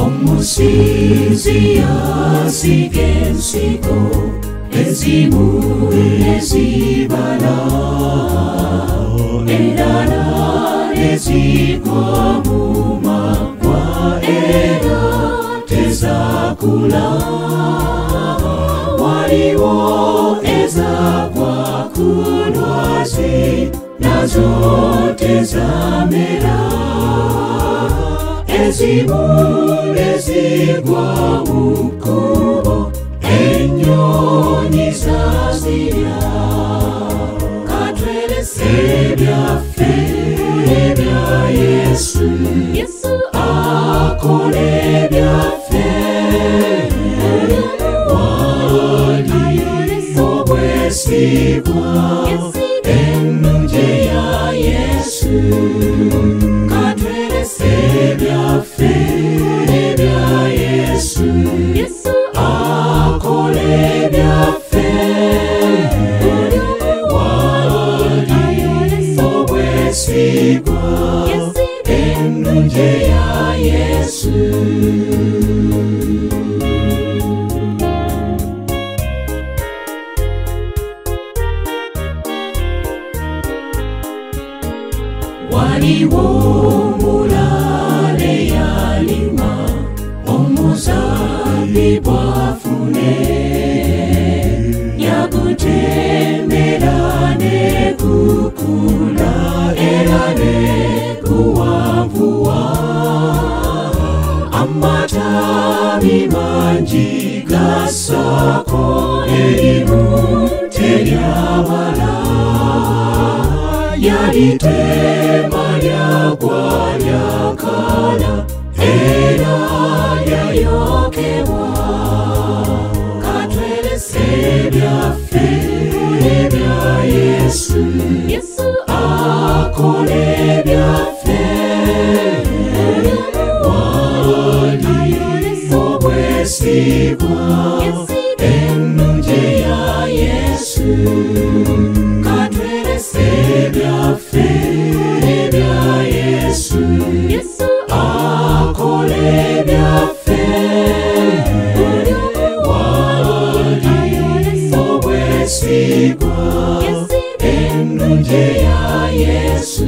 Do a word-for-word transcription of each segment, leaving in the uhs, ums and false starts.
Omusinzi asigensigo ezimu ezibala endala ezigwa mu magwa era tezakula. Waliwo ezagwa ku lwazi nazo tezamera. Ezimu ezigwa mu kkubo ennyonyi zazirya. Katwelese ebyaffe ebya Yesu, Yesu akola ebyaffe. Wali obwesigwa ennungi ya Yesu. Katwelese ebyaffe ebya Yesu, Yesu akola ebyaffe. Wali obwesigwa ennungi ya Yesu. Waliwo omulala eyalima omuzabbibu afune, yagutemera ne gukula era ne guwanvuwa. Amatabi mangi gassako erimu teryabala. Yalitema lyagwa lyakala era lyayokebwa. Katwelese ebyaffe ebya Yesu, Yesu akola ebyaffe. Wali obwesigwa ennungi ya Yesu. Katwelese ebyaffe ebya Yesu, Yesu akola ebyaffe. Wali obwesigwa ennungi ya Yesu.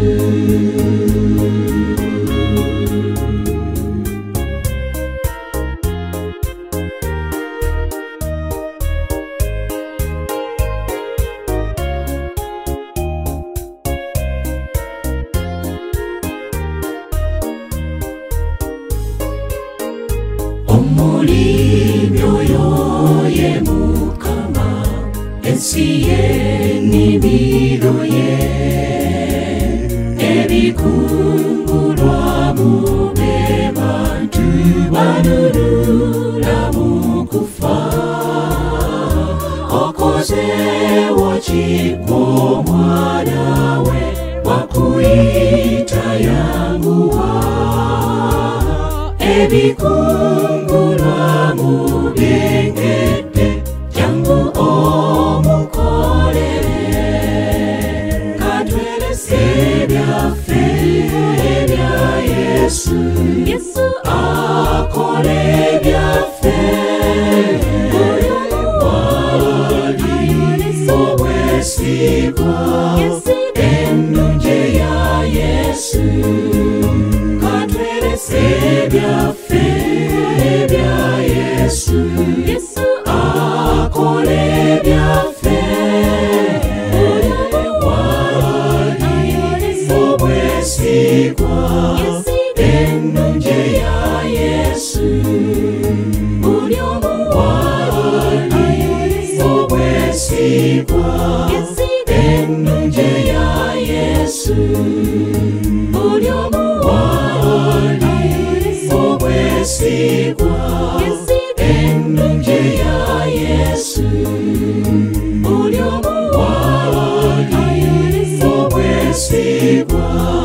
Omulimi oyo ye Mukama, ensi ye nnimiro ye. Ebikungulwamu be bantu banunula mu kufa. Okozeewo ki omwana we wakuyita yanguwa. Ebikungulwamu byengedde jangu omukolere. Katwelese ebyaffe ebya Yesu, Yesu akola ebyaffe. Wali obwesigwa ennungi ya Yesu. Katwelese ebyaffe ebya Yesu, Yesu akola ebyaffe. Wali obwesigwa ennungi ya Yesu. Buli omu wali obwesigwa ennungi ya Yesu. Buli omu wali obwesigwa ennungi ya Yesu. Buli omu wali obwesigwa